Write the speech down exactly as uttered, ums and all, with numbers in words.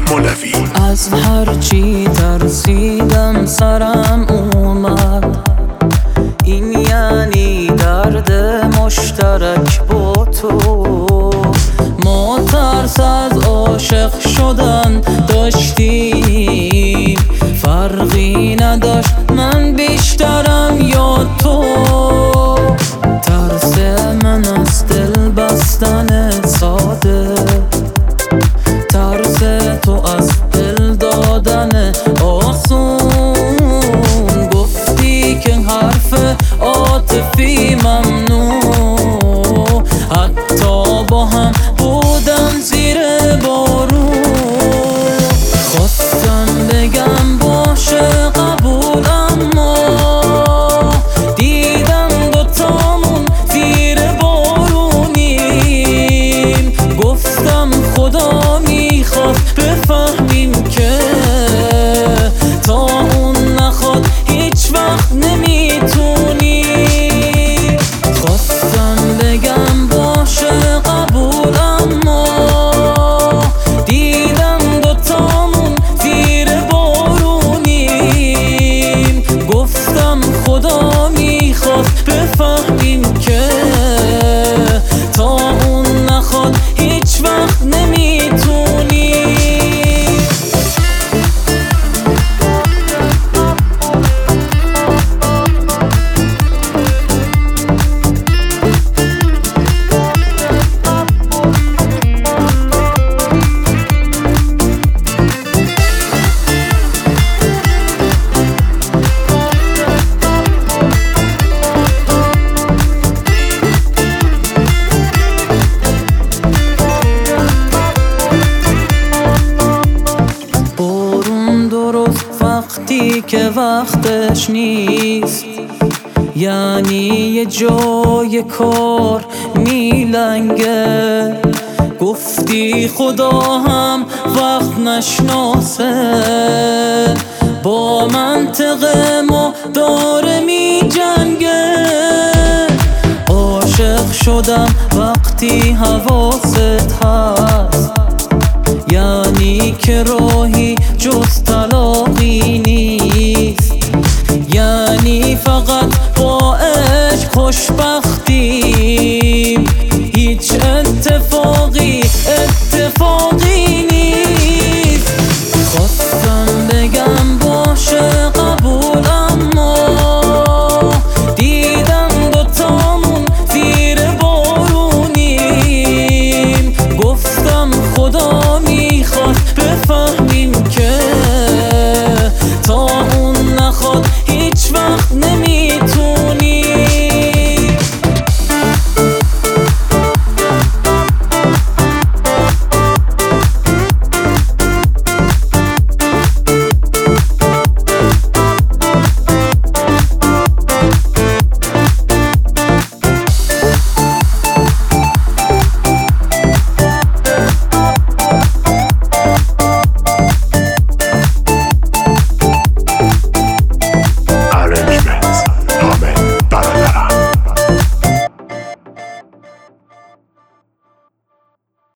مولوی. از هرچی ترسیدم سرم اومد، این یعنی درد مشترک با تو. ما ترس از عاشق شدن داشتیم، فرقی نداشت من بیشترم یا تو. ترس من از دل بستن ساده، ترس تو از دل دادن آسون. گفتی که حرف عاطفی ممنوع، حتی با هم بودم زیر بارون. خواستم بگم باشه قبول، اما دیدم دوتامون زیر بارونیم. گفتم خدا میخواد بفهمیم که تا اون نخواد هیچ وقت نمیتونی. خواستم بگم باشه قبول، اما دیدم دوتامون زیر بارونیم. گفتم خدا میخواد بفهمیم که تا اون نخواد هیچ وقت نمیتونی. وقتی که وقتش نیست، یعنی یه جای کار میلنگه. گفتی خدا هم وقت نشناسه، با منطق ما داره می جنگه. عاشق شدم وقتی حواست هست، یعنی که راهی جز طلاقی نیست. یعنی فقط با عشق خوشبختی